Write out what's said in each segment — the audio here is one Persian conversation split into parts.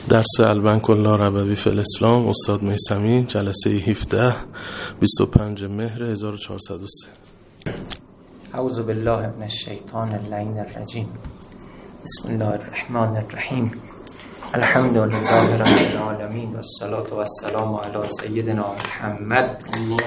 درس البنک الربوی فی الاسلام استاد میثمی، جلسه 17 25 مهر 1403. اعوذ بالله من الشیطان اللعین الرجیم. بسم الله الرحمن الرحیم. الحمد لله رب العالمین و الصلاة و السلام علی سیدنا محمد.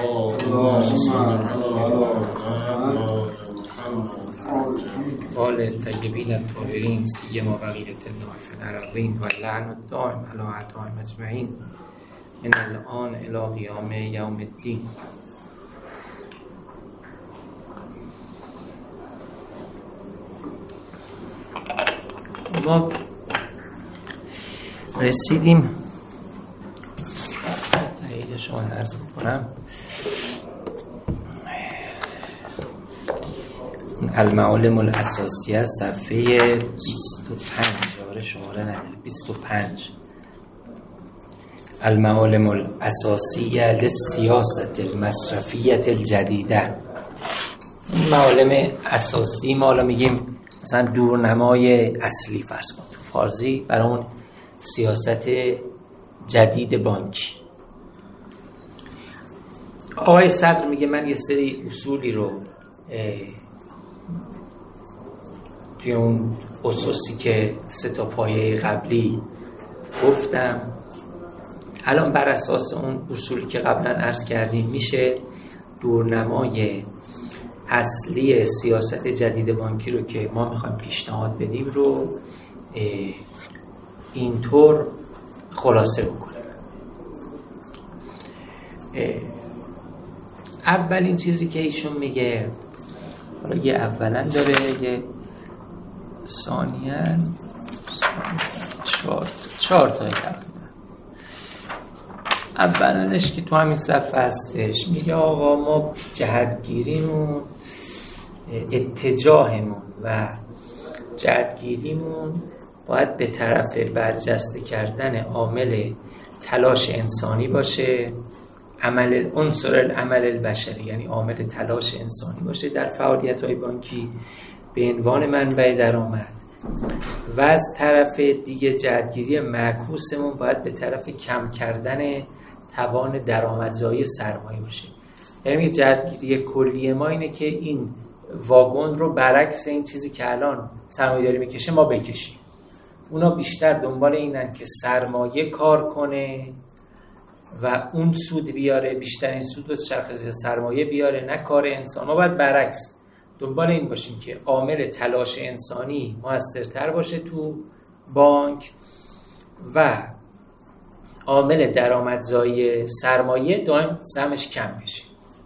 آل طیبین الطاهرین سیما بقیة الله فی الارضین و لعن الدائم علی اعدائهم اجمعین من الان الی قیام یوم الدین. ما رسیدیم تایید شما عرض بکنم المعالم الاساسیه صفحه 25 شماره نداره 25. المعالم الاساسیه للسیاست المصرفیه الجدیده. معالم اساسی ما حالا میگیم مثلا دورنمای اصلی فرض کن تو فارسی برای اون سیاست جدید بانکی. آقای صدر میگه من یه سری اصولی رو توی اون اساسی که 3 پایه قبلی گفتم، الان بر اساس اون اصولی که قبلا عرض کردیم میشه دورنمای اصلی سیاست جدید بانکی رو که ما میخوایم پیشنهاد بدیم رو اینطور خلاصه بکنیم. اولین چیزی که ایشون میگه، حالا یه اولا داره یه ثانیاً 4 تا اولنش که تو همین صفحه هستش میگه آقا ما جهتگیریمون، اتجاهمون و جهتگیریمون باید به طرف برجسته کردن عامل تلاش انسانی باشه، عنصر العمل البشری، یعنی عامل تلاش انسانی باشه در فعالیت‌های بانکی به عنوان منبع درآمد، و از طرف دیگه جهتگیری معکوسمون باید به طرف کم کردن توان درآمدزایی سرمایه باشه. یعنی جهتگیری کلی ما اینه که این واگن رو برعکس این چیزی که الان سرمایه‌داری میکشه ما بکشیم. اونا بیشتر دنبال اینن که سرمایه کار کنه و اون سود بیاره، بیشترین سود رو چرخ سرمایه بیاره، نه کار انسان. ما باید برعکس دنبال این باشیم که عامل تلاش انسانی موثرتر باشه تو بانک و عامل درآمدزایی سرمایه دائم سهمش کم بشه.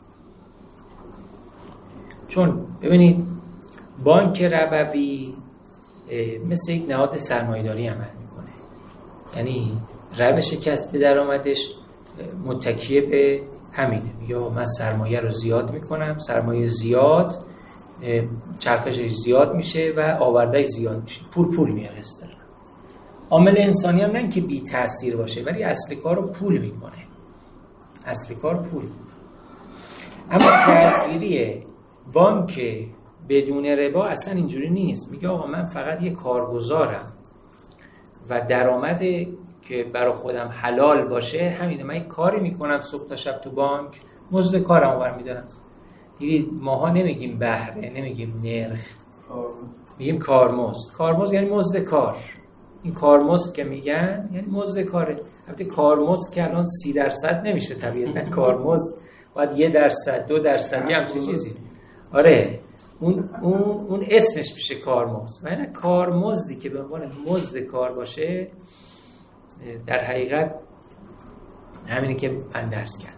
چون ببینید بانک ربوی مثل یک نهاد سرمایه‌داری عمل میکنه، یعنی روش کسب درآمدش متکیه به همینه. میگه من سرمایه رو زیاد میکنم، سرمایه زیاد چرخشش زیاد میشه و آوردهش زیاد میشه، پول میاره اصطلاحاً. عامل انسانی هم نه که بی تأثیر باشه، ولی اصل کار رو پول میکنه، اصل کار پول. اما جهتگیری بانک بدون ربا اصلا اینجوری نیست. میگه آقا من فقط یه کارگزارم و درآمد که برای خودم حلال باشه همینه. من یه کاری میکنم صبح تا شب تو بانک، مزد کارم رو برمیدارم. دیدید ماها نمیگیم بهره، نمیگیم نرخ، میگیم کارمزد. کارمزد یعنی مزد کار. این کارمزد که میگن یعنی مزد کاره. البته کارمزد که الان 30% نمیشه طبیعتا. کارمزد باید 1%، 2%، یه همچین چیزی. آره اون اسمش میشه کارمزد. و این کارمزدی که به عنوان مزد کار باشه در حقیقت همینه که من درس کردم.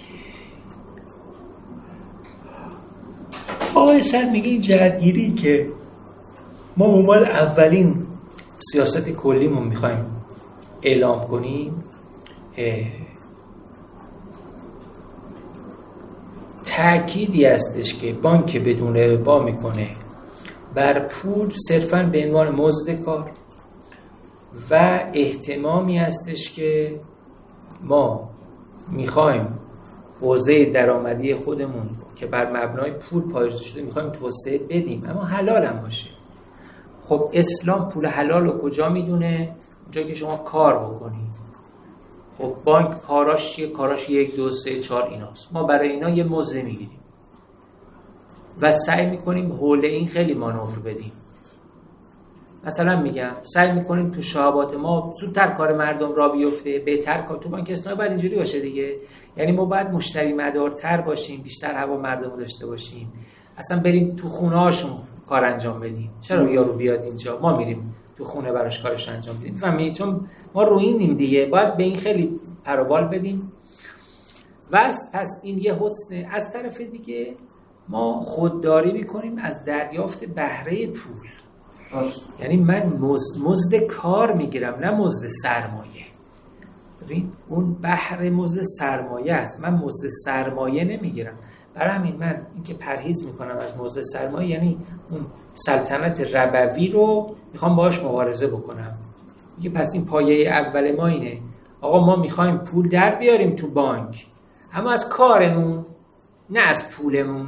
آقای سر میگه این جهتگیری که ما به عنوان اولین سیاست کلیمون میخوایم اعلام کنیم، تأکیدی هستش که بانک بدون ربا میکنه بر پول صرفاً به عنوان مزد کار، و اهتمامی هستش که ما میخوایم حوزه درآمدی خودمون که بر مبنای پول پایه‌سازی شده میخوایم توسعه بدیم، اما حلال هم باشه. خب اسلام پول حلال رو کجا میدونه؟ جایی که شما کار بکنید. خب بانک کاراش چیه؟ کاراش 1 2 3 4 ایناست. ما برای اینا یه مزد میگیریم و سعی میکنیم حول این خیلی مانور بدیم. مثلا میگم سعی میکنیم تو شعبات ما زودتر کار مردم را بیفته، بهتر کار. تو بانک اسلامی باید اینجوری باشه دیگه. یعنی ما باید مشتری مدارتر باشیم، بیشتر هوا مردم رو داشته باشیم، اصلا بریم تو خونه هاشون کار انجام بدیم. چرا یارو بیاد اینجا ما میریم تو خونه براش کارش انجام بدیم؟ فهمید؟ چون ما روینیم دیگه، باید به این خیلی پروبال بدیم. و پس این یه حسنه. از طرف دیگه ما خودداری میکنیم از دریافت بهره پول. یعنی من مزد کار میگیرم، نه مزد سرمایه. ببین اون بهره مزد سرمایه است، من مزد سرمایه نمیگیرم. برای همین من اینکه پرهیز میکنم از مزد سرمایه، یعنی اون سلطنت ربوی رو میخوام باهاش مبارزه بکنم. میگه پس این پایه اول ما اینه، آقا ما میخوایم پول در بیاریم تو بانک، اما از کارمون نه از پولمون.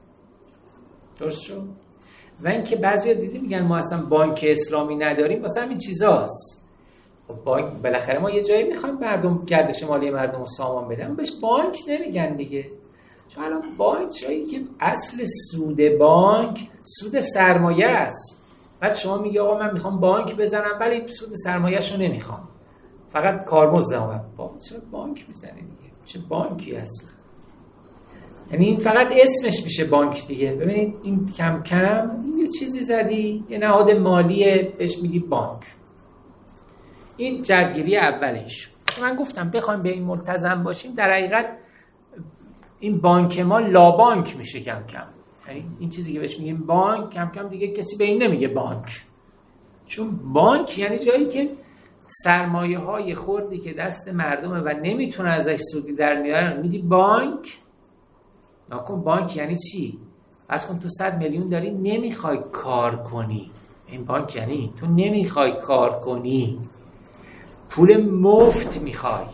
درست شد؟ و اینکه بعضیا دیدی میگن ما اصلا بانک اسلامی نداریم، واسه همین چیزاست. بانک بالاخره ما یه جایی میخوایم مردم گردش مالی مردم رو سامان بدن، بهش بانک نمیگن دیگه. چون الان بانک جایی که اصل سود بانک سود سرمایه است. بعد شما میگی آقا من میخوام بانک بزنم ولی سود سرمایه‌شو نمیخوام، فقط کارمزدم. چرا بانک میزنی دیگه؟ چه بانکی اصلا؟ یعنی این فقط اسمش میشه بانک دیگه. ببینید این کم کم این یه چیزی زدی، یه نهاد مالیه، بهش میگی بانک. این جدگیری اولش. من گفتم بخوایم به این ملتزم باشیم، در حقیقت این بانک ما لابانک میشه کم کم. یعنی این چیزی که بهش میگیم بانک، کم کم دیگه کسی به این نمیگه بانک. چون بانک یعنی جایی که سرمایه های خردی که دست مردمه و نمیتونه ازش سودی در میارن میدی بانک. نکن بانک یعنی چی؟ فرض کن تو 100 میلیون داری نمیخوای کار کنی، این بانک یعنی تو نمیخوای کار کنی، پول مفت میخوای.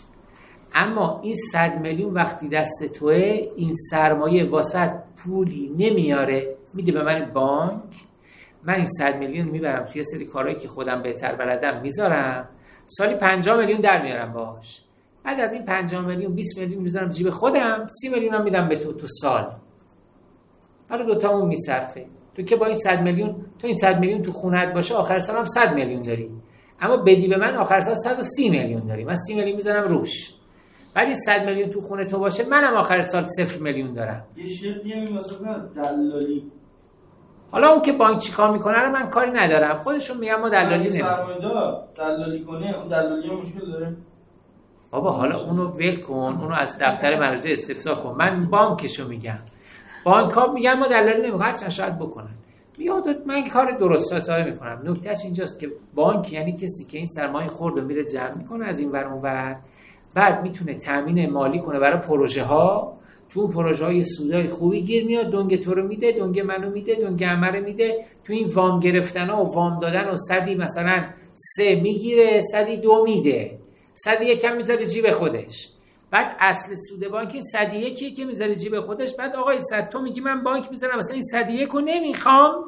اما این 100 میلیون وقتی دست توه، این سرمایه واسط پولی نمیاره، میده به من بانک، من این 100 میلیون میبرم توی سری کارهایی که خودم بهتر بلدم میذارم، سالی 50 میلیون در میارم باش. بعد از این 50 میلیون 20 میلیون میذارم جیب خودم، 30 میلیون هم میدم به تو سال. حالا دوتامون میصرفه. تو که با این 100 میلیون، تو این 100 میلیون تو خونت باشه آخر سال هم 100 میلیون داری، اما بدی به من آخر سال 130 میلیون داری، من 30 میلیون میذارم روش. بعد این 100 میلیون تو خونه تو باشه، منم آخر سال 0 میلیون دارم. یه شرطی مثلا دلالی. حالا اون که بانک چیکار میکنه رو من کاری ندارم، خودشون میگن ما دلالی نمی‌کنیم. سرمایه‌دار دلالی کنه، اون دلالی مشکل داره. بابا حالا اونو ول کن، اونو از دفتر مراجع استفسار کن. من بانکشو میگم. بانک‌ها میگن ما دلالی نمی‌کنیم، هرچند شاید بکنن. میاد من کار درست حسابی میکنم. نکتهش اینجاست که بانک یعنی کسی که این سرمایه خرد رو میره جمع میکنه از این ور اون ور، بعد میتونه تامین مالی کنه برای پروژه ها. تو اون پروژه های سودای خوبی گیر میاد، دنگ تو رو میده، دنگ منو میده، دنگ عمره میده. تو این وام گرفتن ها و وام دادن و صدی مثلا 3 میگیره، صدی 2 میده، صدی 1 هم میذاره جیب خودش. بعد اصل سود بانک این 101 که میذاره جیب خودش. بعد آقای 100 تو میگی من بانک میذارم مثلا این 101 رو نمیخوام،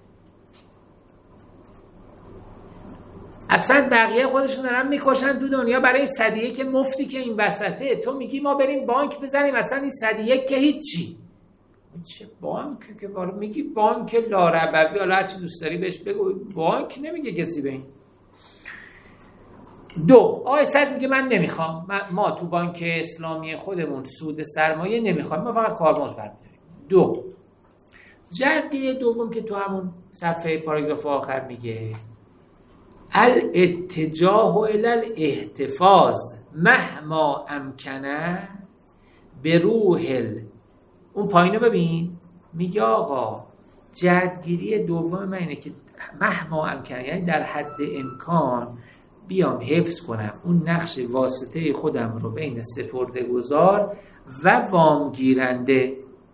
اصلا بقیه خودشون دارن میکشن تو دنیا برای 101 مفتی که این وسطه. تو میگی ما بریم بانک بزنیم، اصلا این 101 که هیچی. چه بانکی که بارو میگی بانک لاربوی، حالا هرچی دوست داری بهش بگو، بانک نمیگه کسی به این. 2 آقای 100 میگه من نمیخوام، ما تو بانک اسلامی خودمون سود سرمایه نمیخوایم، ما فقط کارمزد برمی‌داریم. 2 جدی دوم که تو همون صفحه پاراگراف آخر میگه الاتجاه الی الاحتفاظ مهما امکنه به روح اون پایینو ببین، میگه آقا جدگیری دوم من اینه که مهما امکنه، یعنی در حد امکان بیام حفظ کنم اون نقش واسطه خودم رو بین سپرده‌گذار و وام گیرنده.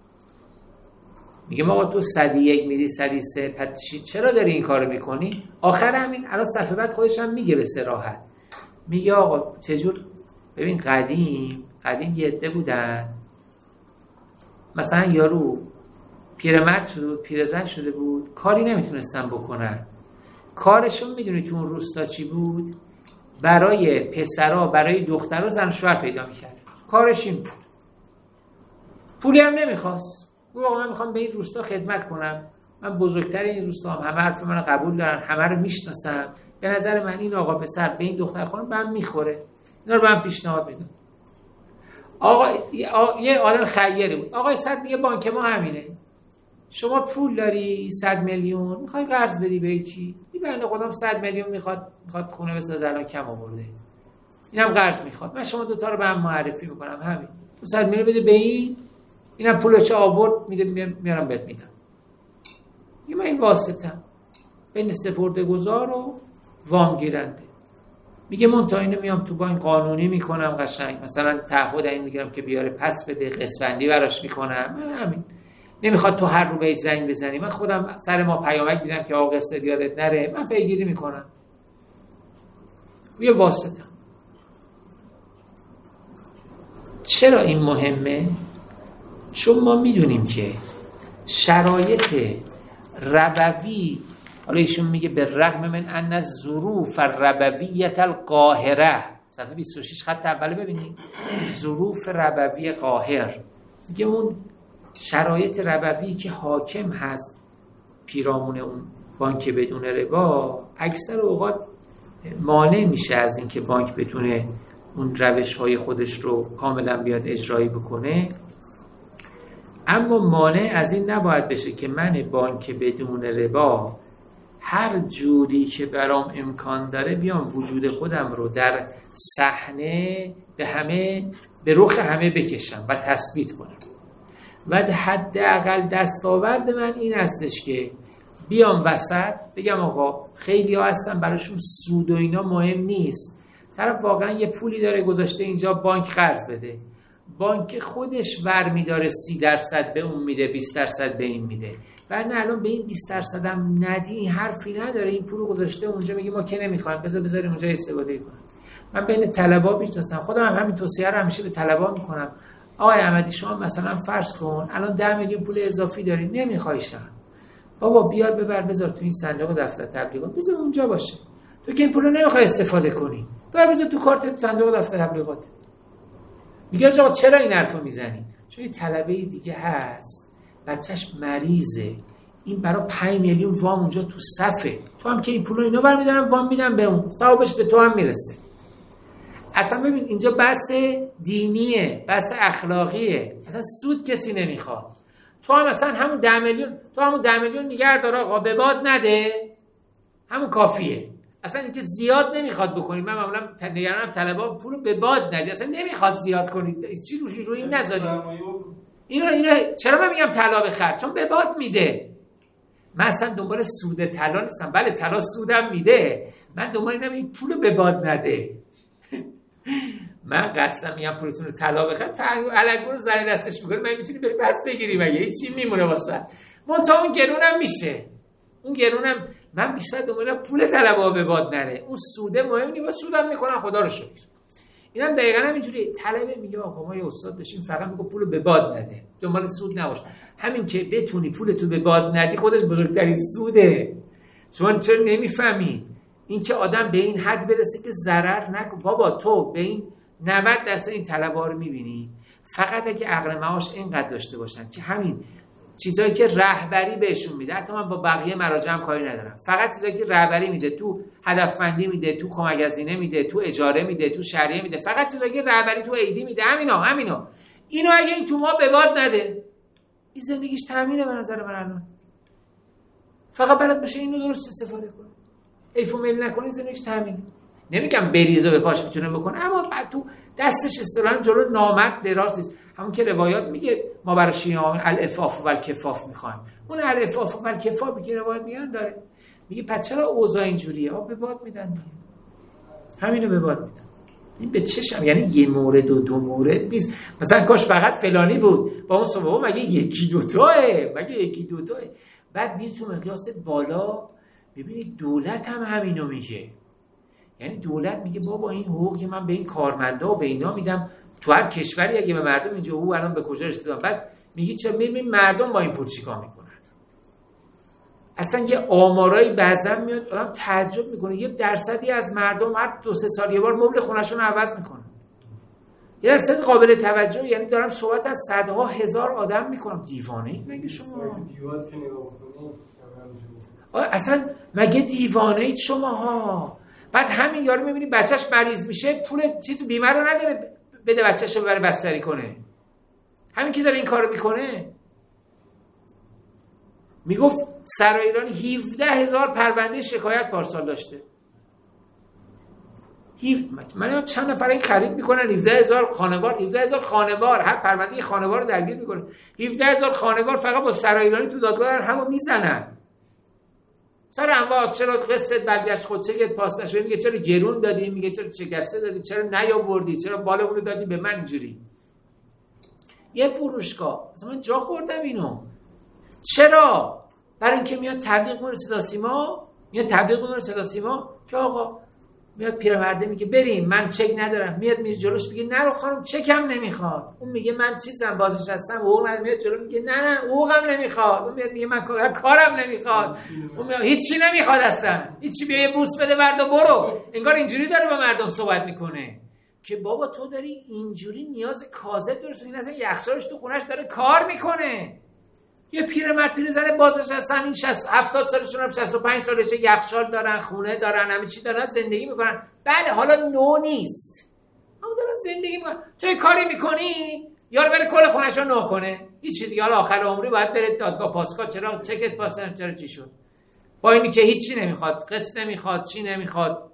میگم آقا تو 101 میدی 103، پس چرا داری این کارو میکنی؟ آخر همین الان صفحه بعد خودش هم میگه به صراحت، میگه آقا چجور. ببین قدیم یه عده بودن، مثلا یارو پیرمرد شده بود، پیرزن شده بود، کاری نمیتونستن بکنن، کارشون میدونی تو اون روستا چی بود؟ برای پسرها برای دخترها زن شوهر پیدا میکرد. کارش این بود. پولی هم نمیخواست. گفت من میخوام به این روستا خدمت کنم، من بزرگتر این روستا هم، همه حرف منو قبول دارن، همه رو میشناسم، به نظر من این آقا پسر به این دختر خانم به هم میخوره، اینا رو به هم پیشنهاد میدم. آقا یه آدم خیری بود. آقای صد میگه بانک ما همینه، شما پول داری 100 میلیون میخوای قرض بدی به یکی، این بنده خودم 100 میلیون میخواد خونه بسازه، الان کم آورده، اینم قرض میخواد، من شما دوتا رو به هم معرفی میکنم، همین 100 میلیون بده به اینم پولش آورد میده میارم بهت میدم. من این واسطم بین سپرده‌گذار و وام گیرنده. میگه من تا اینو میام تو بانک قانونی میکنم، قشنگ مثلا تعهد این میگیرم که بیاره پس بده، قسط‌بندی براش میکنم، همین. نمیخواد تو هر رو به زنگ بزنی، من خودم سر ما پیامک میدم که آقا قسط یادت نره، من پیگیری میکنم. یه واسطم. چرا این مهمه؟ چون ما میدونیم که شرایط ربوی، حالا ایشون میگه به رغم من ان الظروف الربویة القاهره، صفحه 26 خط اول ببینید، ظروف ربوی قاهر، میگه اون شرایط ربوی که حاکم هست پیرامون اون بانک بدون ربا اکثر اوقات مانع میشه از اینکه بانک بتونه اون روش‌های خودش رو کاملا بیاد اجرایی بکنه. اما مانع از این نباید بشه که من بانک بدون ربا هر جوری که برام امکان داره بیام وجود خودم رو در صحنه به رخ همه بکشم و تثبیت کنم. و حداقل دستاورد من این هستش که بیام وسط بگم آقا خیلی ها هستن براشون سود و اینا مهم نیست، طرف واقعا یه پولی داره گذاشته اینجا بانک قرض بده، بانک خودش ورمی داره 30% به اون میده، 20% به این میده، و نه الان به این 20% هم ندی حرفی نداره، این پولو گذاشته اونجا، میگه ما که نمیخوایم، بذاریم اونجا استفاده کنیم. من بین طلبا میشناسم، خودم هم همین توصیه رو همیشه به طلبا میکنم. آقای احمدی شما مثلا فرض کن الان 10 میلیون پول اضافی داری، نمیخوایشم، بابا بیار ببر بذار تو این صندوق دفتر تبلیغات، بذار اونجا باشه، تو که این پولو نمیخوای استفاده کنی، بذار تو کارت صندوق دفتر تبلیغات. میگه آقا چرا این حرفو میزنی؟ چون یه طلبه دیگه هست بچهش مریضه، این برای 5 میلیون وام اونجا تو صفه، تو هم که این پولو اینا برمیدارن وام میدن به اون، ثوابش به تو هم میرسه. اصلا ببین اینجا بحث دینیه، بحث اخلاقیه، اصلا سود کسی نمیخواد. تو هم مثلا همون 10 میلیون نگه دار آقا، به باد نده، همون کافیه. اصلا اینکه زیاد نمیخواد بکنید. من معمولا نگرانم طلبا پولو به باد ندید، اصلا نمیخواد زیاد کنید، چی روی این نذارید. اینا چرا من میگم طلا بخر؟ چون به باد میده. من اصلا دنبال سود طلا نیستم، بله طلا سودم میده، من دنبال اینم این پولو به باد نده. من قصدم میگم پولتون رو طلا بخرم، علگو رو زنی دستش میکنه، من میتونی بری پس بگیری، مگه هیچی میمونه واسه منتها اون گرونم میشه. اون گرونم من بیشتر دنبال پول طلبا به باد نره، اون سوده مهم نیست، سودم میکنم خدا رو شکر. اینم دقیقاً همینجوری. طلبه میگه آقا ما یه استاد داشتیم فقط میگه پول به باد نده، دنبال سود نباش. همین که بتونی پولتو به باد ندی خودش بزرگترین سوده. شما چرا نمیفهمی؟ این که آدم به این حد برسه که ضرر نکن. بابا تو به این 90% این طلبا رو میبینی فقط اگه عقل معاش اینقدر داشته باشن که همین چیزایی که رهبری بهشون میده، حتی من با بقیه مراجع هم کاری ندارم، فقط چیزایی که رهبری میده، تو هدفمندی میده، تو کمک هزینه میده، تو اجاره میده، تو شریعه میده، فقط چیزایی که رهبری تو ایدی میده، همینا اینو اگه این تو ما به باد نده، این زندگیش تامینه به نظر من. الان فقط بلد باشه اینو درست استفاده کنه، ایفو میل نکنه، زندگیش تامینه. نمیگم بریزه به پاش میتونه بکنه، اما تو دستش اصطلاحاً جلو نامرد دراز نیست. همون که روایات میگه ما برای شیعیان العفاف و الکفاف میخوایم، اون العفاف و الکفافی که روایت میگن داره. میگه پس چرا اوضاع اینجوریه؟ به باد میدن دیگه، همینو به باد میدن. این به چشم، یعنی یه مورد و دو مورد نیست. مثلا کاش فقط فلانی بود با اون صبح، مگه یکی دوتاه. بعد میری تو مقیاس بالا ببینید دولت هم همینو میگه. یعنی دولت میگه بابا این حقوق که من به این کارمندا و به اینا میدم، تو هر کشوری اگه به مردم اینجا حقوق الان به کجا رسیدن، بعد میگی چرا میبینید مردم با این پول چیکار میکنن؟ اصلا یه آمارایی بعضا میاد آدم تعجب میکنه، 1% از مردم هر 2-3 سال یه بار مبل خونه‌شون رو عوض میکنن. یه درصد قابل توجه، یعنی دارم صحبت از صدها هزار آدم میکنم. دیوانه اید مگه شما؟ اصلا مگه دیوانه اید شماها؟ بعد همین یارو میبینی بچهش مریض میشه، پول چیز بیمه رو نداره بده بچهش رو ببره بستری کنه. همین که داره این کارو میکنه. میگفت سرای ایران 17,000 پرونده شکایت پارسال داشته. من چند نفر این خرید میکنن 17,000 خانوار، 17,000 خانوار، هر پرونده خانوار رو درگیر میکنه. 17,000 خانوار فقط با سرای ایرانی تو دادگاه همو میزنن. سر انواع، چرا قسط برگشت خود چه پاس نشد، میگه چرا گرون دادی، میگه چرا شکسته دادی، چرا نیاوردی، چرا بالا اون رو دادی به من اینجوری. یه فروشگاه مثلا من جا خوردم اینو. چرا؟ برای اینکه میاد تبلیغ میکنه صدا سیما، که آقا میاد پیرمرده میگه بریم من چک ندارم، میاد جلوش میگه نرو خانم چکم نمیخواد. اون میگه من چیزم بازنشستم حقوق ندارم، میاد جلو میگه نه حقوقم نمیخواد. اون میاد میگه من کارم نمیخواد. اون میاد هیچی نمیخواد اصلا، هیچی، بیا یه بوس بده بردا برو. انگار اینجوری داره با مردم صحبت میکنه که بابا تو داری اینجوری نیاز کاذب درست میکنی، اصلا یخچالش تو خونش داره کار میکنه. یه پیرزن بازنشستن، این 70 سالشون هم 65 سالشه، یخچال دارن، خونه دارن، همه چی دارن، زندگی میکنن. بله حالا نو نیست، اما دارن زندگی میکنن. تو یه کاری میکنی یارو بره کل خونش رو نو کنه، هیچی دیگه. حالا آخر عمری باید بره دادگاه پاسگاه، چرا چکت پاس نشد، چرا چی شد، با اینی که هیچی نمیخواد، قسط نمیخواد، چی نمیخواد،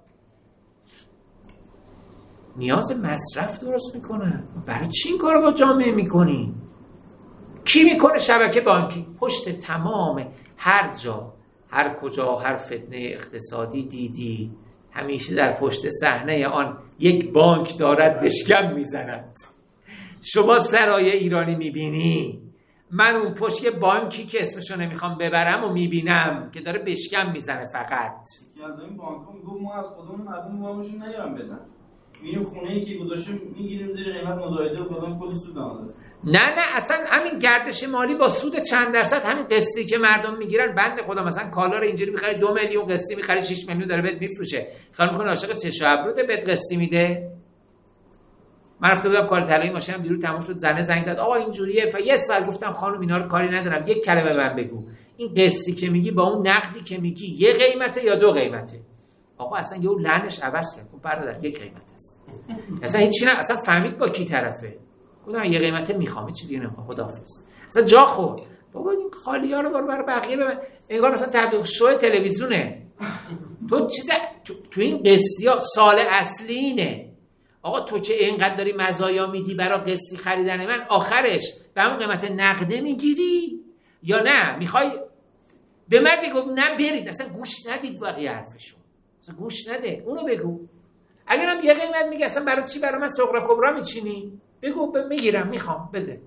نیاز مصرف درست میکنن. برای چی این کارو با جامعه میکنی؟ کی میکنه؟ شبکه بانکی. پشت تمام هر جا، هر کجا، هر فتنه اقتصادی دیدی همیشه در پشت صحنه آن یک بانک دارد بشکم میزند. شما سرای ایرانی میبینی، من اون پشت یه بانکی که اسمشو نمیخوام ببرم و میبینم که داره بشکم میزنه. فقط یکی از این بانک‌ها میگفت ما از خودمون مردم وامشون نیارم بدن، میریم خونه‌ای که گذاشته میگیریم زیر قیمت مزایده و خودمون کلی سود نداره. نه اصلا همین گردش مالی با سود چند درصد، همین قسطی که مردم میگیرن، بنده خدا مثلا کالا رو اینجوری میخره 2 میلیون، قسطی میخره 6 میلیون داره بهت میفروشه. خانم کنه عاشق چش و ابروده بهت قسطی میده. من رفته بودم کار طلایی ماشینم دیرو تموم شد، زنه زنگ زد آقا اینجوریه. یه سال گفتم خانم اینا رو کاری ندارم، یک کلمه من بگو، این قسطی که میگی با اون نقدی که میگی یه قیمته یا 2 قیمته؟ آقا اصلا یه لعنش عوض کرد، گفت برادر یک قیمت است. اصلا هیچ چیز اصلا فهمید با کی طرفه. گفتم یه قیمته میخوام، چی دیگه نمیخوام، خداحافظ. اصلا جا خورد. بابا این خالی‌ها رو برای بقیه ببین، انگار مثلا تبلیغ شو تلویزیونه. تو چیز تو این قسطی‌ها سال اصلی اینه. آقا تو که اینقدر داری مزایا میدی برای قسطی خریدن من، آخرش به اون قیمت نقده میگیری یا نه میخوای به من گفت نه برید، اصلا گوش ندید بقیه حرفشون، اصلا گوش نده، اونو بگو. اگرم یه قیمت میگه اصلا برای چی برای من صغرا کبرا میچینی؟ بگو میگیرم، میخوام، بده.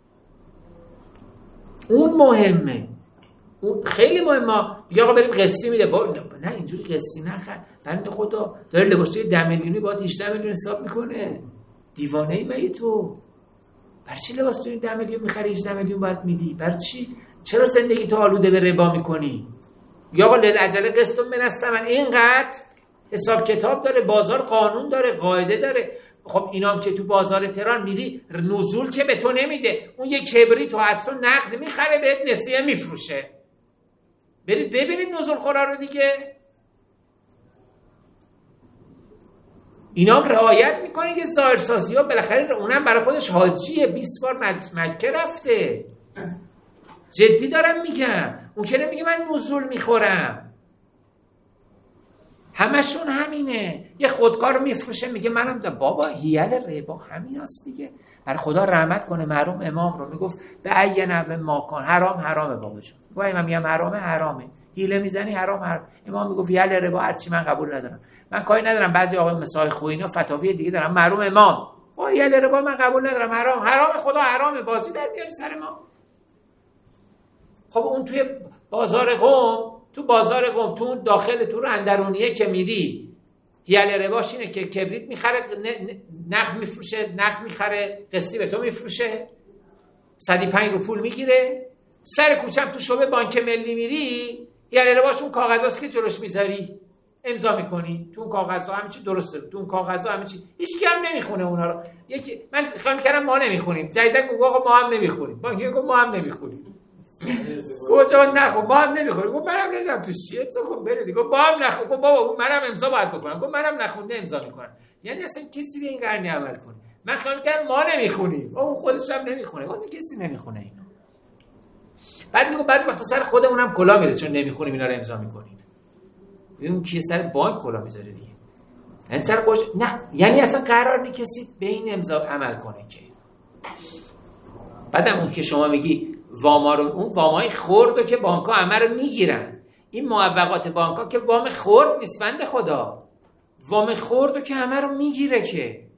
اون مهمه، اون خیلی مهمه. میگه آقا بریم قسطی میده، نه اینجوری قسطی نخر، بنده خدا داره لباسای 10 میلیونی با 18 میلیون حساب میکنه. دیوانه ای مگه تو؟ برای چی لباس تو 10 میلیون میخری 18 میلیون باید میدی؟ برای چی؟ چرا زندگی تو آلوده به ربا میکنی؟ یا آقا للعجله قسطم بنستم، من اینقدر حساب کتاب داره، بازار قانون داره، قاعده داره. خب اینام که تو بازار تهران میری نزول که به تو نمیده، اون یه کبریت تو از تو نقد میخره بهت نسیه میفروشه. برید ببینید نزول خورا رو دیگه. اینام رعایت میکنه که ظاهرسازی ها بالاخره اونم برای خودش حاجیه، 20 بار مکه رفته. جدی دارم میگم، اون که نمیگه من نزول میخورم. همشون همینه. یه خودکار میفروشه میگه منم بابا هیل ربا همین هست دیگه. برای خدا رحمت کنه مرحوم امام رو، میگفت به ای نوع ماکان حرامه بابا جون. گویا من میگم حرامه، هیله میزنی حرام. امام میگفت هیل ربا هرچی من قبول ندارم. من کاری ندارم بعضی آقای مسای خوینا فتاوی دیگه دارن، مرحوم امام با هیل ربا من قبول ندارم، حرام خدا حرامه، بازی در میاری سر ما. خب اون توی بازار قم، تو داخل تو رو اندرونیه که میری، هیل رباش اینه که کبریت میخره نقد میفروشه، نقد میخره قسطی به تو میفروشه، 105 رو پول میگیره. سر کوچم تو شعبه بانک ملی میری، یعنی باش اون کاغذاست که جلوش میذاری امضا میکنی، تو اون کاغذها همه چی درسته، تو اون کاغذها همه چی، هیچ کی هم نمیخونه اونا رو. من خیال می‌کردم ما نمیخونیم، جدیدا میگه آقا ما هم نمیخونیم. بانک میگه ما هم نمیخونیم. کجا نخون ما هم نمیخونیم. گفت منم نمیدونم تو چیه، تو بره دیگه. گفت ما هم نخون. گفت بابا منم امضا باید بکنم. گفت منم نخونده امضا میکنم. یعنی اصلا کسی به این قرنی عمل کنه. من خیال می‌کردم ما نمیخونیم، اون خودش هم نمیخونه. گفت کسی نمیخونه اینو. بعد میگه بعضی وقتا سر خودمونم کلا میره چون نمیخونیم اینا رو امضا میکنیم. اون کی سر بانک کلا میذاره دیگه. یعنی سر خوش نه، یعنی اصلا قرار نیست کسی به این امضا عمل کنه که. بعدم اون که شما میگی واما رو، اون وامای خردو که بانک‌ها همه رو میگیرن. این معوقات بانک‌ها که وام خرد نیست بنده خدا. وام خردو که همه رو میگیره که.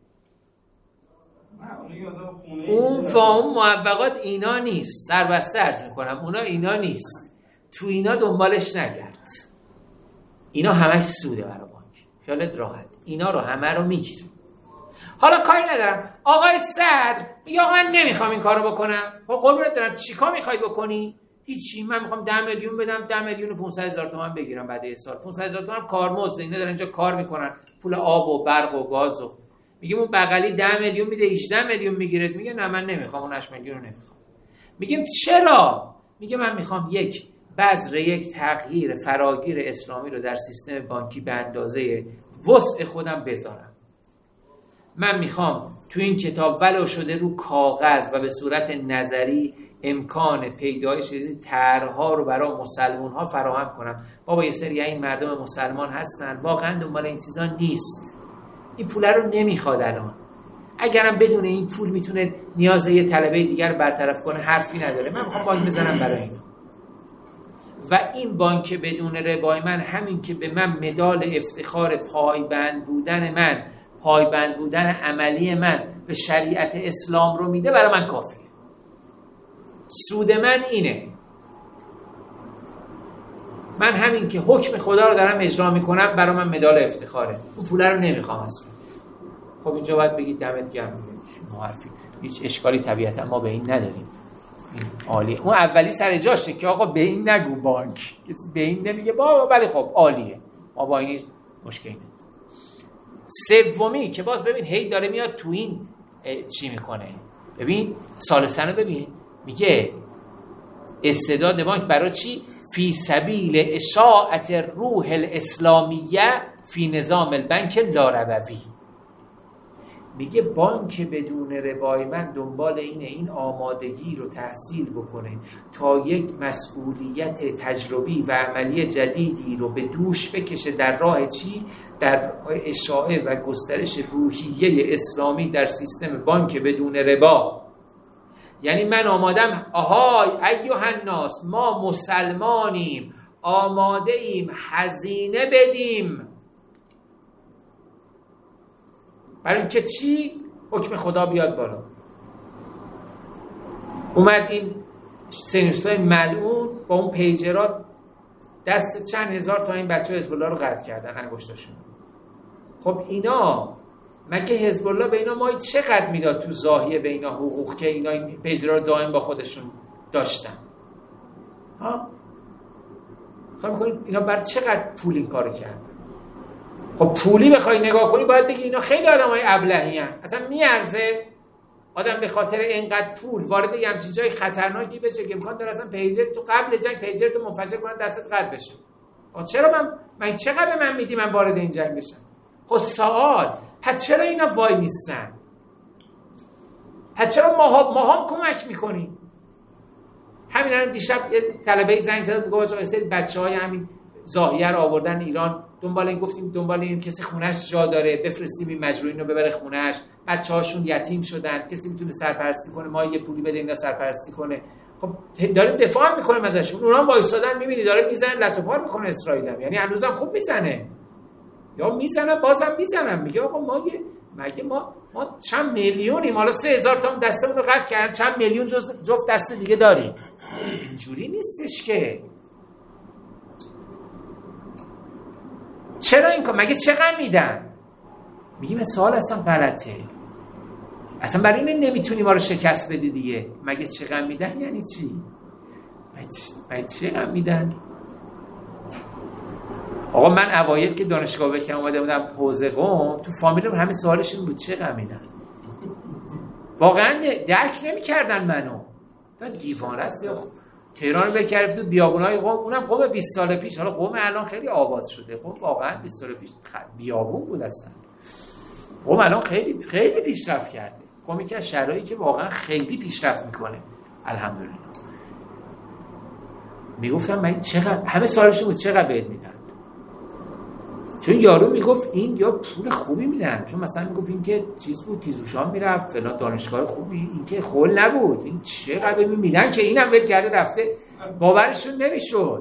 اون وام معوقات اینا نیست. سربسته عرض میکنم اونا اینا نیست. تو اینا دنبالش نگرد. اینا همش سوده برای بانک. خیالت راحت. اینا رو همه رو میگیره. حالا کاری ندارم. آقای صدر میگه آقا من نمیخوام این کارو بکنم. خب قربونت برم چیکار میخوای بکنی؟ هیچی، من میخوام 10 میلیون بدم، 10 میلیون و 500,000 تومان بگیرم بعد از سال. 500,000 تومان کارمزد، اینا دارن اینجا کار میکنن، پول آب و برق و گاز و میگه اون بغلی 10 میلیون میده 18 میلیون میگیره. میگه نه من نمیخوام اون 8 میلیون رو نمیخوام. میگیم چرا؟ میگه من میخوام یک تغییر فراگیر اسلامی رو در سیستم بانکی به اندازه وسع خودم بذارم. من میخوام تو این کتاب ولو شده رو کاغذ و به صورت نظری امکان پیدایش طرح‌ها رو برای مسلمان‌ها فراهم کنم. بابا یه سری این مردم مسلمان هستن واقعا دنبال این چیزا نیست، این پول رو نمیخواد الان. اگرم بدون این پول میتونه نیاز یه طلبه دیگر برطرف کنه حرفی نداره. من میخوام بانک بزنم برای این. و این بانک بدون ربای من همین که به من مدال افتخار پایبند بودن عملی من به شریعت اسلام رو میده برای من کافیه. سود من اینه. من همین که حکم خدا رو دارم اجرا میکنم برای من مدال افتخاره. اون پول رو نمیخوام اصلا. خب اینجا باید بگید دمت گرم، معرفی هیچ اشکالی طبیعتا ما به این نداریم. عالیه. اون اولی سر جاشه که آقا به این نگو، بانک کسی به این نمیگه بابا، ولی خب عالیه، ما با این مشکلی نداریم. سومی که باز ببین هی داره میاد تو این چی میکنه. ببین ثالثاً ببین میگه استعداد بانک برای چی؟ فی سبیل اشاعت روح الاسلامیه فی نظام البنک لاربوی. میگه بانک بدون ربای من دنبال این آمادگی رو تحصیل بکنه تا یک مسئولیت تجربی و عملی جدیدی رو به دوش بکشه در راه چی؟ در اشاعه و گسترش روحیه اسلامی در سیستم بانک بدون ربا. یعنی من آمادم، آهای ایها الناس، ما مسلمانیم، آماده ایم هزینه بدیم برای اینکه چی؟ حکم خدا بیاد بالا. اومد این سینوس‌های ملعون با اون پیجرات دست چند هزار تا این بچه حزب الله رو قطع کردن انگشتاشون. خب اینا مگه حزب الله به اینا مایی چقدر میداد تو زاهیه به اینا حقوق که اینا این پیجرها رو دائم با خودشون داشتن؟ ها؟ خب می‌کنید اینا بر چقدر پول این کارو کردن؟ خب پولی بخوای نگاه کنی باید بگی اینا خیلی آدمای ابلهی ان. اصلا میارزه آدم به خاطر اینقدر پول وارد یه همچین جای خطرناکی بشه که امکان داره اصلا پیجر تو قبل جنگ پیجر تو منفجر کنن دستت قطع بشه. چرا من چقدر به من میدی من وارد این جنگ بشم؟ خب سوال، پس چرا اینا وای میستن؟ پس چرا ماها کمک میکنیم؟ همین الان دیشب یه طلبه زنگ زد میگه آقا سری بچهای همین زاهیه رو آوردن ایران، دنبال این گفتیم دنبال این کسی خونهش جا داره بفرستیم این مجروحین رو ببره خونهش، بچه‌هاشون یتیم شدن، کسی میتونه سرپرستی کنه، ما یه پولی بده اینا سرپرستی کنه. خب داریم دفاع میکنیم ازشون، اونا هم وایسادن میبینی داره میزنه لط و پار میکنه اسرائیل هم. یعنی هنوزم خوب میزنه یا میزنه بازم میزنم. میگه آقا ما مگه ما چند میلیونیم، حالا 3000 تا دستمون رو قطع کردن، چند میلیون جفت دست دیگه داریم. اینجوری نیستش که. چرا این کار؟ مگه چقدر میدن؟ میگیم سوال اصلا غلطه. اصلا برای این نمیتونی ما رو شکست بدی دیگه. مگه چقدر میدن یعنی چی؟ مگه چقدر میدن؟ آقا من اوایل که دانشگاه بکن اومده بودم حوزه قم، تو فامیلم همه سوالش این بود چه غمیدن. واقعا درک نمی‌کردن منو. تا دیوانه است یا تهران بکرد تو بیابونای قم، اونم قم 20 سال پیش. حالا قم الان خیلی آباد شده. قم واقعا 20 سال پیش بیابون بود اصلا. قم الان خیلی خیلی پیشرفت کرده. قم یکی از شهرهایی که واقعا خیلی پیشرفت میکنه. الحمدلله. میگفتم من چقدر، همه سوالش بود چقدر بهت میدن. چون یارو میگفت این یا پول خوبی میدن، چون مثلا میگفت این که چیز بود تیزوشان میرفت فلان دانشگاه خوبی، این که خول نبود، این چقدر میدن که اینم ول کرده رفته. باورشون نمیشد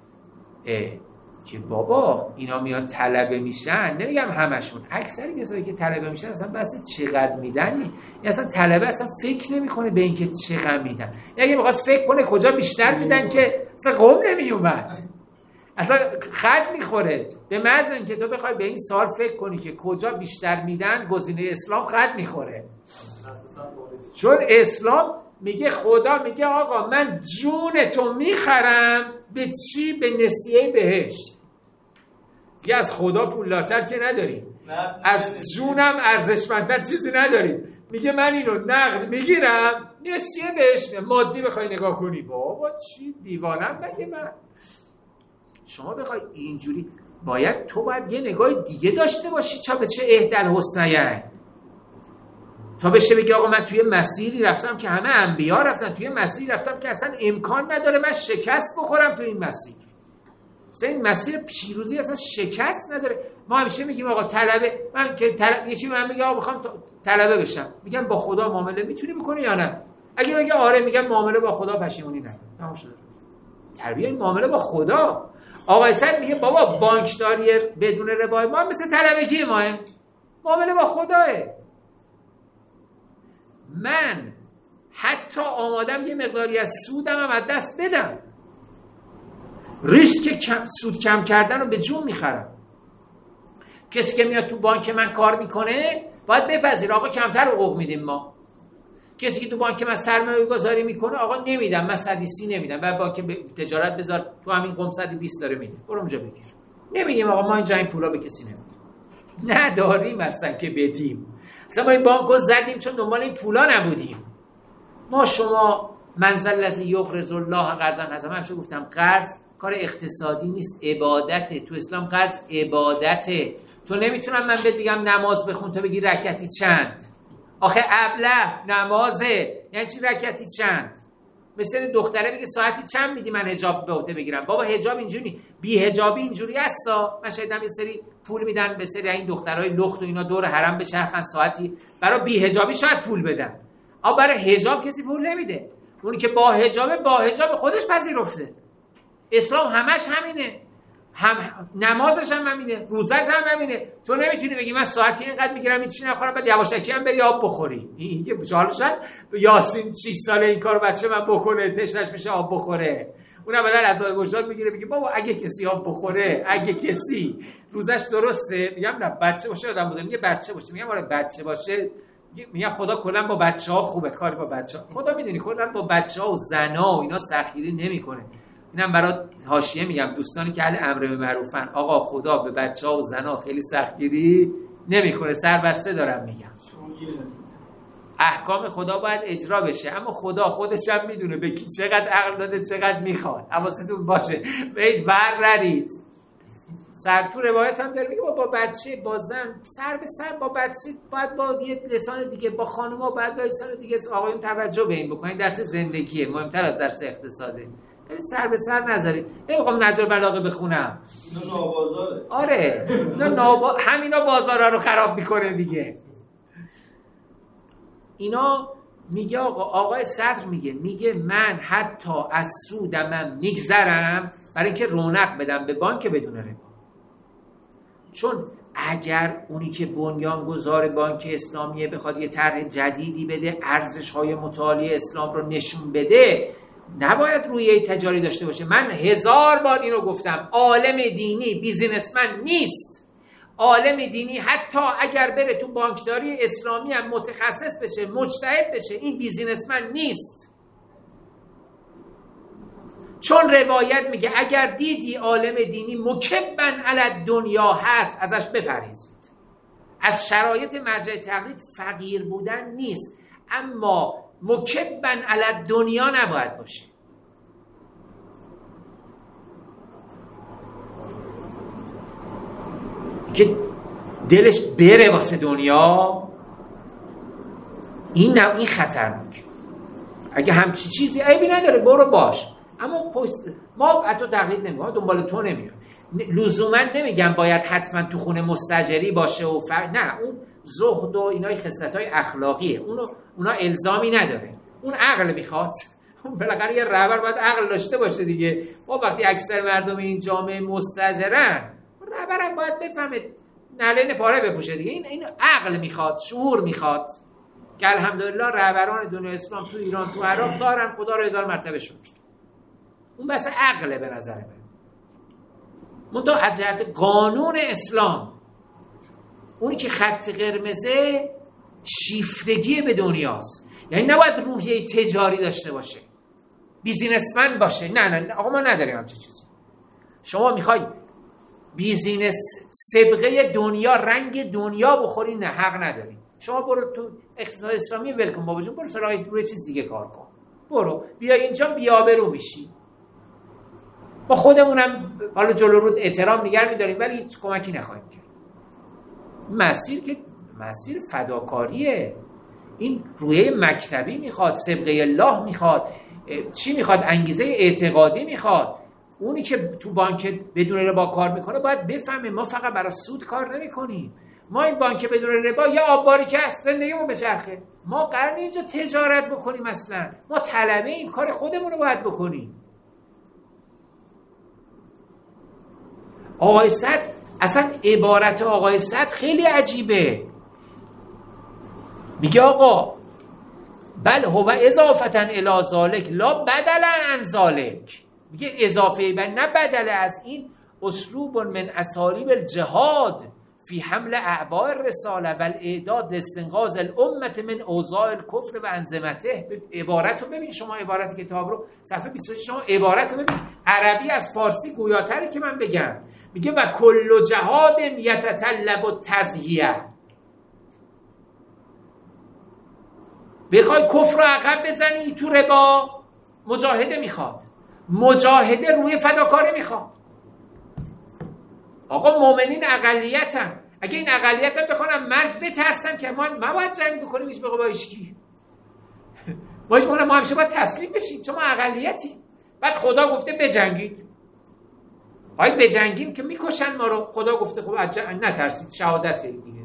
که بابا اینا میان طلبه میشن. نمیگم همشون، اکثر کسایی که طلبه میشن اصلا بس چقدر میدن این اصلا طلبه اصلا فکر نمیکنه به اینکه چقدر میدن. اگه میخواست فکر کنه کجا بیشتر میدن که اصلا قم نمیومد، اصلا خط میخوره. به محض اینکه تو بخوای به این سوال فکر کنی که کجا بیشتر میدن، گزینه اسلام خط میخوره. چون اسلام میگه، خدا میگه آقا من جون تو میخرم به چی؟ به نسیه بهشت. دیگه از خدا پولدارتر که نداریم، از جونم ارزشمندتر چیزی نداریم. میگه من اینو نقد میگیرم نسیه بهشت. مادی بخوای نگاه کنی بابا چی دیوانم مگه من؟ شما بخوای اینجوری، تو باید یه نگاه دیگه داشته باشی تا به چه اهدل حسنیه، تا بشه بگی آقا من توی مسیری رفتم که همه انبیا رفتن، توی مسیری رفتم که اصلا امکان نداره من شکست بخورم تو این مسیر. مثلا این مسیر پیروزی اصلا شکست نداره. ما همیشه میگیم آقا طلبه، من که یکی من میگه آقا بخوام طلبه بشم، میگم با خدا معامله میتونی بکنی یا نه؟ اگه بگه آره، میگم معامله با خدا پشیمونی نداره. تمام شد. تربیت معامله با خدا. آقای سر میگه بابا بانکداری بدون ربای ما مثل طلبگی ماه، معامله با خداه. من حتی آمادم یه مقداری از سودم هم از دست بدم، ریسک سود کم کردن رو به جون میخرم. کسی که میاد تو بانک من کار میکنه باید بپذیر آقا کمتر حقوق میدیم ما. کسی که تو بانک من سرمایه گذاری میکنه آقا نمیدم، من 130 نمیدم، بعد بانک تجارت بذار تو همین قم 120 داره میده، برو اونجا بگیر. نمیگیم آقا ما اینجا این پولا به کسی نمیدیم، نداریم اصلا که بدیم. اصلا ما این بانکو زدیم چون دنبال این پولا نبودیم. ما شما منزل الذی یقرض الله قرضا حسنا، همیشه گفتم قرض کار اقتصادی نیست، عبادته. تو اسلام قرض عبادته. تو نمیتونم من بهت بگم نماز بخون تو بگی رکعتی چند. آخه ابله نمازه، یعنی چی رکعتی چند؟ مثل دختره بگه ساعتی چند میدی من حجاب به عهده بگیرم. بابا حجاب اینجوری، بی حجابی اینجوری هستا. من شایدم یه سری پول میدن به سری این دخترای لخت و اینا دور حرم بچرخن ساعتی، برای بی حجابی شاید پول بدن، اما برای حجاب کسی پول نمیده. اونی که با حجاب خودش پذیرفته. اسلام همش همینه، هم نمازش هم همینه، روزش هم همینه. تو نمیتونی بگی من ساعتی اینقدر میگیرم این چی نخورم بعد یواشکی هم بری آب بخوری. این که جالشن یاسین 6 ساله این کارو بچه من بکنه تشنش میشه آب بخوره، اونم بدل از وجدان میگیره میگه بابا اگه کسی آب بخوره، اگه کسی روزش درسته، میگم نه بچه باشه آدم بزرگ میگه بچه باشه، میگم آره بچه باشه، میگم خدا کلا با بچه‌ها خوبه، کاری با بچه‌ها خدا میدونی کلا با بچه‌ها و زنا و اینا سختگیری نمیکنه. اینم برای حاشیه میگم دوستانی که اهل امر به معروفن، آقا خدا به بچه‌ها و زنا خیلی سختگیری نمیکنه، سربسته دارم میگم. احکام خدا باید اجرا بشه، اما خدا خودش هم میدونه به کی چقدر عقل داده چقدر میخواد. حواستون باشه برید ور نرید. سر تو روایت هم داره میگه با بچه با زن سر به سر، با بچه باید با یه لسان دیگه، با خانوما باید با لسان دیگه. آقایون توجه به این بکنید، درس زندگیه مهمتر از درس اقتصاده. سر به سر نذارید. نمیخوام نجار بلاغه بخونم، اینا نابازاره. آره اینا همینا بازارا رو خراب میکنه دیگه. اینا میگه آقای صدر میگه من حتی از سودم میگذرم برای اینکه رونق بدم به بانک بدون ربا. چون اگر اونی که بنیانگذار بانک اسلامیه بخواد یه طرح جدیدی بده، ارزش‌های متعالی اسلام رو نشون بده، نباید رویه تجاری داشته باشه. من 1000 بار اینو گفتم، عالم دینی بیزینسمن نیست. عالم دینی حتی اگر بره تو بانکداری اسلامی هم متخصص بشه، مجتهد بشه، این بیزینسمن نیست. چون روایت میگه اگر دیدی عالم دینی مکبن علی دنیا هست ازش بپرهیزید. از شرایط مرجع تقلید فقیر بودن نیست، اما مکبن علی دنیا نباید باشه. که دلش بره واسه دنیا، این خطرناکه. اگه همچی چیزی عیبی نداره برو باش، اما ما حتی تقلید نمی‌کنیم، دنبال تو نمیام. لزوما نمیگم باید حتما تو خونه مستاجری باشه و نه، اون زهد و اینای خصلت‌های اخلاقیه، اونا الزامی نداره. اون عقل میخواد. اون بالاخره یه رهبر باید عقل داشته باشه دیگه. ما وقتی اکثر مردم این جامعه مستاجرن، رهبرم باید بفهمه نعلین پاره بپوشه دیگه. این عقل میخواد، شعور میخواد که الحمدلله رهبران دنیای اسلام تو ایران تو عراق دارن، خدا رو 1000 مرتبه شکر. اون بس عقله به نظر من. منتها از جهت قانون اسلام، اونی که خط قرمزه شیفتگی به دنیاست. یعنی نباید روحیه تجاری داشته باشه، بیزینسمن باشه. نه آقا ما نداریم همچین چیزی. شما میخوای بیزینس سبقه دنیا، رنگ دنیا بخوری، نه حق نداری. شما برو تو اقتصاد اسلامی ولکن بابا جون، برو سراغ روی چیز دیگه کار کن. برو بیا اینجا بی‌آبرو میشی. با خودمونم حالا جلو رو احترام نگه می‌داریم ولی هیچ کمکی نخواهیم کرد. مسیر که مسیر فداکاریه. این روحیه مکتبی میخواد، سبقه الله میخواد، چی میخواد؟ انگیزه اعتقادی میخواد. اونی که تو بانک بدون ربا کار میکنه باید بفهمه ما فقط برای سود کار نمیکنیم. ما این بانک بدون ربا یا آبباری که هست زندگیمون بچرخه. ما قراره اینجا تجارت بکنیم، اصلا ما طلبه این کار خودمون رو باید بکنیم. آقای صدر اصلا عبارت آقای صدر خیلی عجیبه. میگه آقا بل هو اضافتا الی ذالک لا بدلا عن ذالک. میگه اضافه بر نه بدل از این، اسلوب من اسالیب الجهاد فی حمل اعباء الرساله و الاعداد لاستنقاذ الامه من اوضاع الکفر و انظمته. عبارت رو ببین شما، عبارت کتاب رو صفحه 26 شما عبارت رو ببین، عربی از فارسی گویاتره که من بگم. میگه و کل جهاد یتطلب التزهیه. بخوای کفر رو عقب بزنی تو ربا، مجاهده میخواد، مجاهده روی فداکاری میخواد. آقا مؤمنین اقلیتن، اگه این اقلیتن بخوانم مرگ بترسن که ما باید جنگ بکنیم هیچ موقع با هیچکی. ما همیشه باید تسلیم بشیم چون ما اقلیتیم. بعد خدا گفته بجنگید، باید بجنگیم که میکشن ما رو. خدا گفته خب نترسید، شهادته دیگه.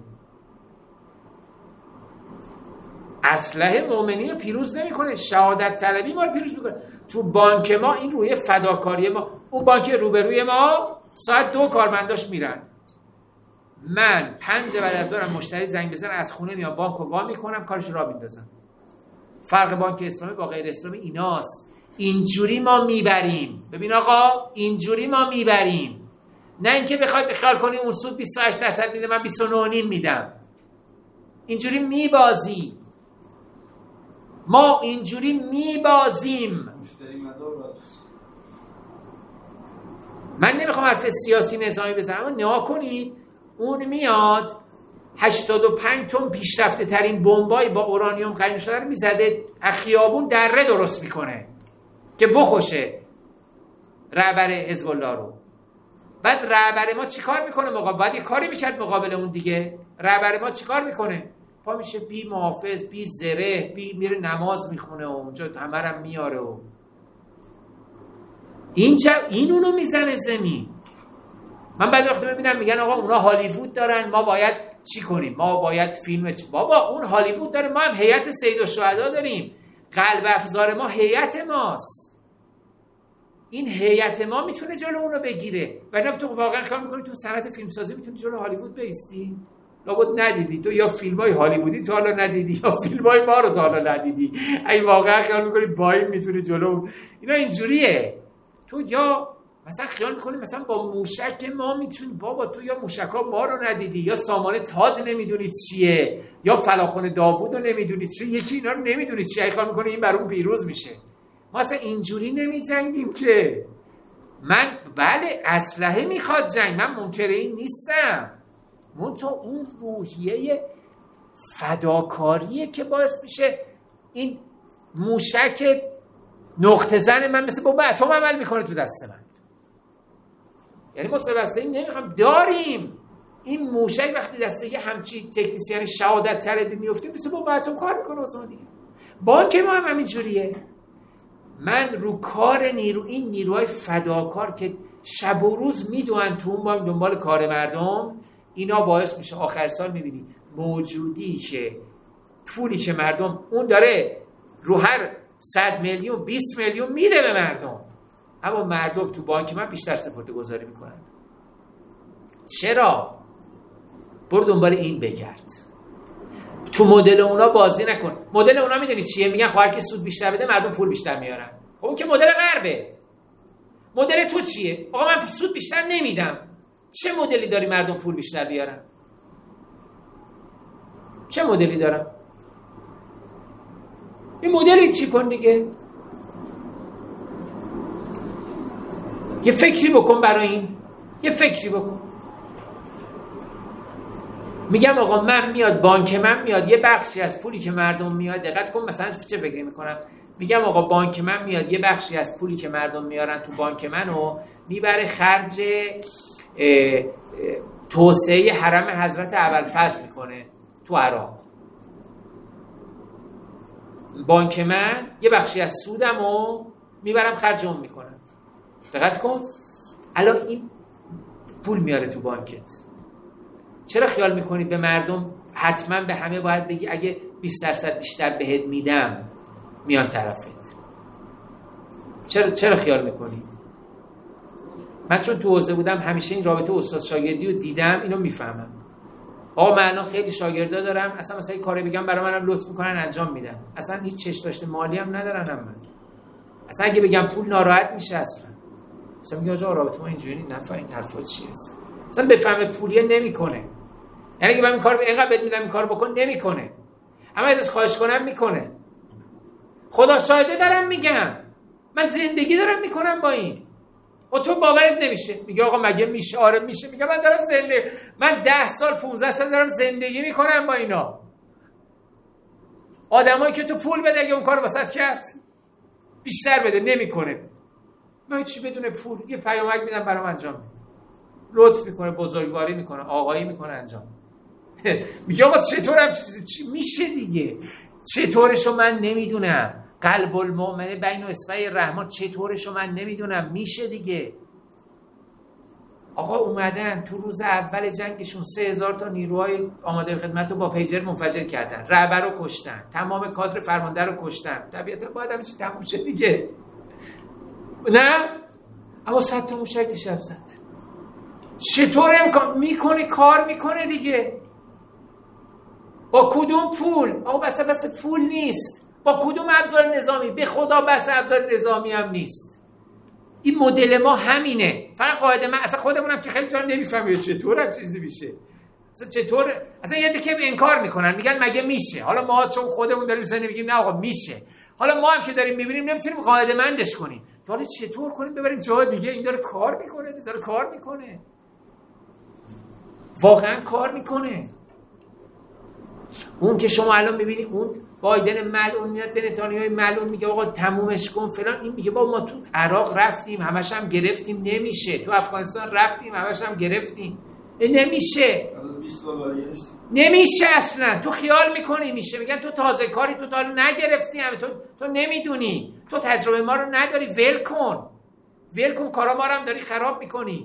اسلحه مؤمنین رو پیروز نمیکنه، شهادت طلبی ما رو پیروز میکنه. تو بانک ما این روی فداکاری ما، اون بانک روبروی ما ساعت 2 کارمنداش میرن. من 5 بعد از ظهر مشتری زنگ بزنه از خونه میام بانک رو وا میکنم، کارش را میندازم. فرق بانک اسلامی با غیر اسلامی ایناست. اینجوری ما میبریم. ببین آقا اینجوری ما میبریم، نه اینکه بخوای بخیال کنی اون سود 28% میده من 29.5 میدم. اینجوری میبازی. ما اینجوری میبازیم. من نمیخوام حرف سیاسی نظامی بزنم، اما نها کنید اون میاد 85 تن پیشرفته ترین بمبای با اورانیوم قرین شده رو میزده، از خیابون دره درست میکنه که بخوشه رهبر حزب الله رو. بعد رهبر ما چیکار میکنه؟ باید یه کاری میکرد مقابل اون دیگه. رهبر ما چیکار میکنه؟ پا میشه بی محافظ، بی زره، بی میره نماز میخونه و اونجا همرم میاره و این اونو میزنه زمین. من بعضی وقتا میبینم میگن آقا اونا هالیوود دارن، ما باید چی کنیم؟ ما باید فیلم بابا اون هالیوود داره، ما هم هیئت سیدالشهدا داریم. قلب افزار ما هیئت ماست. این هیئت ما میتونه جلو اونو بگیره. ولی تو واقعا کار میکنی تو صنعت فیلمسازی میتونی جلو هالیوود بایستی؟ لابد ندیدی تو، یا فیلمای هالیوودی تا حالا ندیدی یا فیلمای ما رو تا حالا ندیدی. اگه واقعا خیال میکنی با این میتونی جلو اینا اینجوریه. تو یا مثلا خیال میکنی مثلا با موشک ما میتونی، بابا تو یا موشکا ما رو ندیدی، یا سامان تاد نمیدونی چیه، یا فلاخن داوود رو نمیدونی چیه، یکی اینا رو نمیدونی چیه، خیال میکنی این بر اون پیروز میشه. ما اصلا اینجوری نمی جنگیم که من بله اسلحه میخواد جنگ، من منکر این نیستم، منتها اون روحیه فداکاریه که باعث میشه این موشک نقطه زن من مثل بمب اتم عمل میکنه تو دست من. یعنی ما سربسته این نمیخوام داریم، این موشک وقتی دسته یه همچی تکنیسیان شهادت طلبی میفته مثل بمب اتم کار میکنه واسه ما دیگه. بانک ما هم همینجوریه. من رو کار این نیروهای فداکار که شب و روز میدونن تو اون بانک دنبال کار مردم، اینا باعث میشه آخر سال میبینی موجودی که پولی که مردم اون داره رو هر 100 میلیون 20 میلیون میده به مردم، اما مردم تو بانک من بیشتر سپرده گذاری میکنن. چرا؟ برو دنبال این بگرد، تو مدل اونا بازی نکن. مدل اونا میدونی چیه؟ میگن خواهر که سود بیشتر بده مردم پول بیشتر میارن. خب اون که مدل غربه. مدل تو چیه؟ آقا من سود بیشتر نمیدم، چه مدلی داری مردم پول بیشتر بیارن؟ چه مدلی دارم؟ این مدلی چی کن دیگه؟ یه فکری بکن برای این، یه فکری بکن. میگم آقا من میاد بانک من میاد یه بخشی از پولی که مردم میاد، دقت کن مثلا چه فکری میکنم، میگم آقا بانک من میاد یه بخشی از پولی که مردم میارن تو بانک منو میبره خرج توسعه حرم حضرت ابوالفضل میکنه تو عراق. بانک من یه بخشی از سودمو میبرم خرج اون میکنم. دقت کن الان این پول میاره تو بانکت، چرا خیال میکنی به مردم حتما به همه باید بگی اگه 20% بیشتر بهت میدم میان طرفت؟ چرا خیال میکنی؟ من چون تو حوزه بودم همیشه این رابطه استاد شاگردی رو دیدم، اینو میفهمم. آقا من الان خیلی شاگردا دارم، اصلا مثلا این کاری بگم برای منم لطف میکنن انجام میدن، اصلا هیچ چش داشته مالی هم ندارن. من اصلا اگه بگم پول ناراحت میشه، اصلا میگه آقا رابطه ما اینجوری نفهم این حرفا چیه، اصلا بفهمه پولیه نمیکنه. یعنی اگه من این کارو اینقدر بهت میدم این کارو بکن نمیکنه، اما ازش خواهش کنم میکنه. خدا شاهده دارم میگم، من زندگی دارم میکنم با این. و تو باورت نمیشه، میگه آقا مگه میشه؟ آره میشه. میگه من دارم من 10 سال 15 سال دارم زندگی میکنم با اینا. آدمایی که تو پول بده اگه اون کارو واسط کرد بیشتر بده نمیکنه. من چی بدون پول یه پیامک میدم برام انجام میده، لطف میکنه، بزرگواری میکنه، آقایی میکنه، انجام. میگه آقا چطورم چی میشه دیگه؟ چطورشو من نمیدونم. قلب المؤمن بین اصبع الرحمن چطورشو من نمیدونم، میشه دیگه. آقا اومدن تو روز اول جنگشون 3000 تا نیروهای آماده خدمت رو با پیجر منفجر کردن، رهبر رو کشتن، تمام کادر فرمانده رو کشتن. طبیعتا باید همین چیز تموم شه دیگه، نه؟ اما 100 تا موشک دیشب زد. چطور امکان میکنه؟ کار میکنه دیگه. با کدوم پول؟ آقا بس پول نیست. با کدوم ابزار نظامی؟ به خدا بس ابزار نظامی هم نیست. این مدل ما همینه. فقط قاعده من اصلا خودمونم که خیلی جا نمیفهمیم چطور هم چیزی میشه. اصلا چطور؟ اصلا یه دیگه انکار میکنن، میگن مگه میشه؟ حالا ما چون خودمون داریم مثلا میگیم نه آقا میشه. حالا ما هم که داریم میبینیم نمیتونیم قاعده مندش کنیم. حالا چطور کنیم ببریم جای دیگه؟ این داره کار میکنه، داره کار میکنه. واقعا کار میکنه. اون که شما الان میبینی اون بایدن ملعون میاد به نتانیاهو ملعون میگه آقا تمومش کن فلان، این میگه با ما تو عراق رفتیم همش هم گرفتیم نمیشه، تو افغانستان رفتیم همش هم گرفتیم نمیشه، نمیشه اصلا. تو خیال میکنی میشه، میگن تو تازه کاری، تو تا نگرفتی، همه تو نمیدونی، تو تجربه ما رو نداری، ول کن کارا ما رو هم داری خراب میکنی.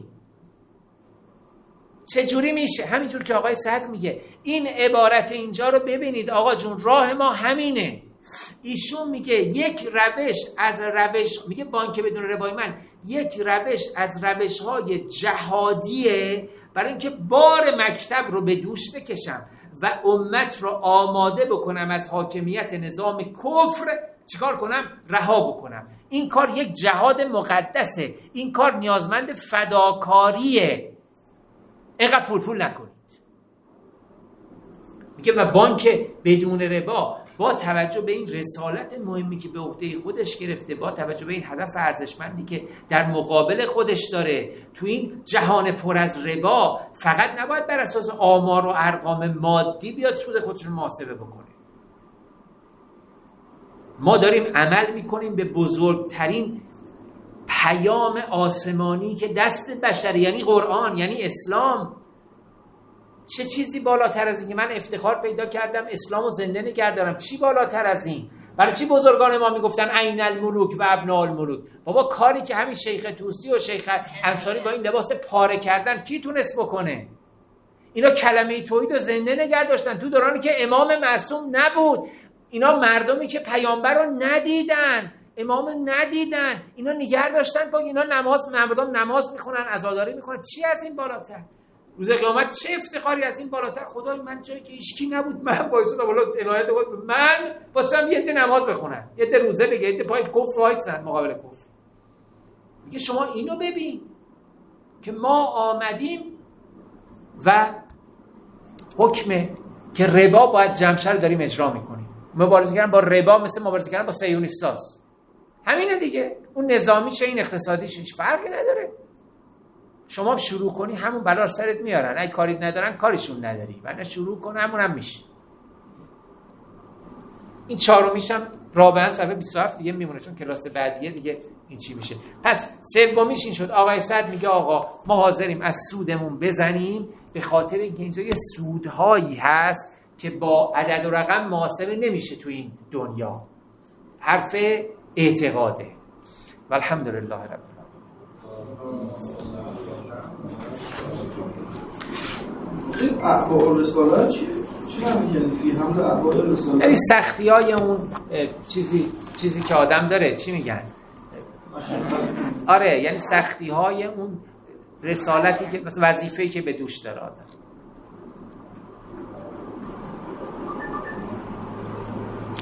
چجوری میشه؟ همینجور که آقای صدر میگه. این عبارت اینجا رو ببینید آقا جون، راه ما همینه. ایشون میگه یک روش از میگه بانک بدون ربای من یک روش از روش‌های جهادیه برای اینکه بار مکتب رو به دوش بکشم و امت رو آماده بکنم از حاکمیت نظام کفر. چیکار کنم؟ رها بکنم. این کار یک جهاد مقدسه، این کار نیازمند فداکاریه. اینقدر پول نکنید. میگه و بانک بدون ربا با توجه به این رسالت مهمی که به عهده خودش گرفته، با توجه به این هدف ارزشمندی که در مقابل خودش داره، تو این جهان پر از ربا فقط نباید بر اساس آمار و ارقام مادی بیاد سود خودش رو محاسبه بکنه. ما داریم عمل میکنیم به بزرگترین پیام آسمانی که دست بشری، یعنی قرآن، یعنی اسلام. چه چیزی بالاتر از این که من افتخار پیدا کردم اسلامو زنده نگه دارم؟ چی بالاتر از این؟ برای چی بزرگان ما میگفتن عین الملوک و ابناء الملوک؟ بابا کاری که همین شیخ طوسی و شیخ انصاری با این لباس پاره کردن کی تونست بکنه؟ اینا کلمه توحید رو زنده نگه داشتن تو دورانی که امام معصوم نبود. اینا مردمی که پیامبر رو ندیدن، امام ندیدن، اینا نگه داشتن با اینا نماز میخونن، عزاداری میکنن. چی از این بالاتر؟ روز قیامت چه افتخاری از این بالاتر؟ خدای من جایی که هیچکی نبود، من وایسادم بالا عنایت بود، من واسم یه عده نماز بخونن، یه عده روزه بگیرن، یه عده پای کفر وایسن مقابل کفر. میگه شما اینو ببین که ما آمدیم و حکم که ربا باید جمشه رو داریم اجرا میکنیم. مبارزه کردن با ربا مثل مبارزه کردن با صهیونیستاست. همینه دیگه. اون نظامیشه، این اقتصادیشه، هیچ فرقی نداره. شما شروع کنی همون بلا سرت میارن، اگه کاری ندارن کارشون نداری، ولی شروع کن همون هم میشه. این چهارمیش هم رابعا صفحه 27 دیگه میمونه، چون کلاس بعدیه دیگه این چی میشه. پس سومیش این شد. آقای سعد میگه آقا ما حاضریم از سودمون بزنیم، به خاطر اینکه اینجا یه سودهایی هست که با عدد و رقم محاسبه نمیشه تو این دنیا. حرف اعتقاده. والحمدلله رب العالمین. احوال رسالت چی نمی‌کنی فی هم در احوال رسالت؟ یعنی سختی‌های اون چیزی که آدم داره، چی میگن؟ آره، یعنی سختی‌های اون رسالتی که مثلا وظیفه‌ای که به دوش داره آدم.